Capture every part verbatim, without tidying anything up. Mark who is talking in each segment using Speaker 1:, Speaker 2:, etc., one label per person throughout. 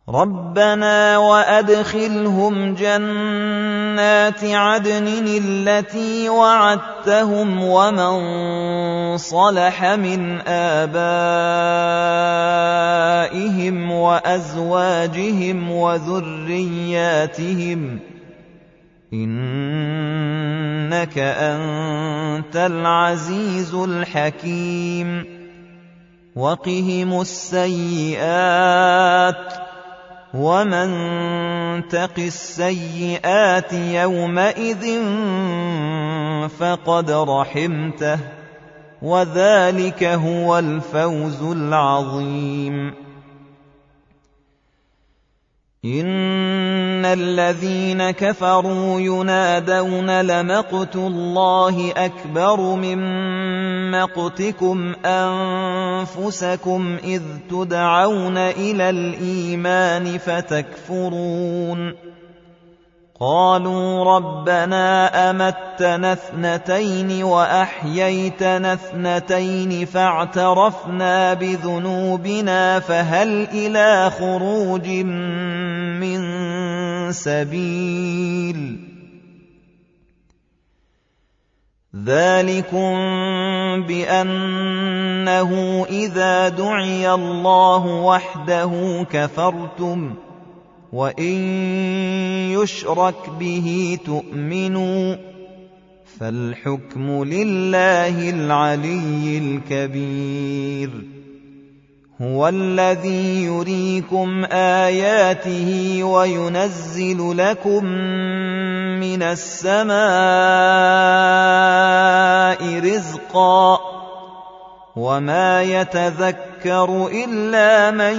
Speaker 1: رَبَّنَا وَأَدْخِلْهُمْ جَنَّاتِ عَدْنٍ الَّتِي وَعَدتَّهُمْ وَمَن صَلَحَ مِنْ آبَائِهِمْ وَأَزْوَاجِهِمْ وَذُرِّيَّاتِهِمْ ۚ إِنَّكَ أَنتَ الْعَزِيزُ الْحَكِيمُ. وَقِهِمُ السَّيِّئَاتِ ۚ وَمَن تَقِ السَّيِّئَاتِ يَوْمَئِذٍ فَقَدْ رَحِمْتَهُ ۚ وَذَلِكَ هُوَ الْفَوْزُ الْعَظِيمُ. إِنَّ الَّذِينَ كَفَرُوا يُنَادَوْنَ لَمَقْتُ اللَّهِ أَكْبَرُ مِن مَّقْتِكُمْ أَنفُسَكُمْ إِذْ تُدْعَوْنَ إِلَى الْإِيمَانِ فَتَكْفُرُونَ قَالُوا رَبَّنَا أَمَتَّنَا اثْنَتَيْنِ وَأَحْيَيْتَنَا اثْنَتَيْنِ فَاعْتَرَفْنَا بِذُنُوبِنَا فَهَلْ إِلَىٰ خُرُوجٍ مِّن سَبِيلٍ ذَٰلِكُم بِأَنَّهُ إِذَا دُعِيَ اللَّهُ وَحْدَهُ كَفَرْتُمْ وَإِن يُشْرَكْ بِهِ تُؤْمِنُوا ۚ فَالْحُكْمُ لِلَّهِ الْعَلِيِّ الْكَبِيرِ. هُوَ الَّذِي يُرِيكُمْ آيَاتِهِ وَيُنَزِّلُ لَكُم مِّنَ السَّمَاءِ رِزْقًا ۚ وَمَا يَتَذَكَّرُ إِلَّا مَن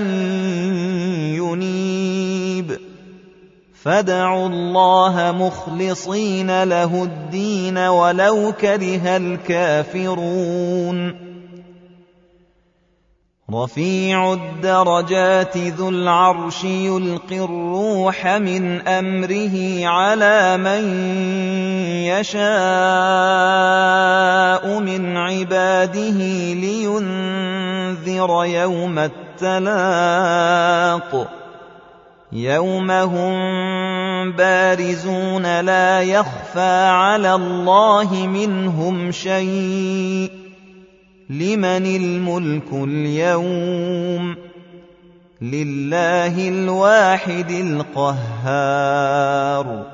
Speaker 1: يُنِيبُ. فَادْعُوا اللَّهَ مُخْلِصِينَ لَهُ الدِّينَ وَلَوْ كَرِهَ الْكَافِرُونَ. رَفِيعُ الدَّرَجَاتِ ذُو الْعَرْشِ يُلْقِي الرُّوحَ مِنْ أَمْرِهِ عَلَىٰ مَن يَشَاءُ مِنْ عِبَادِهِ لِيُنذِرَ يَوْمَ التَّلَاقِ يَوْمَ هُم بَارِزُونَ لَا يَخْفَىٰ عَلَى اللَّهِ مِنْهُمْ شَيْءٌ ۚ لِمَنِ الْمُلْكُ الْيَوْمَ ۖ لِلَّهِ الْوَاحِدِ الْقَهَّارِ.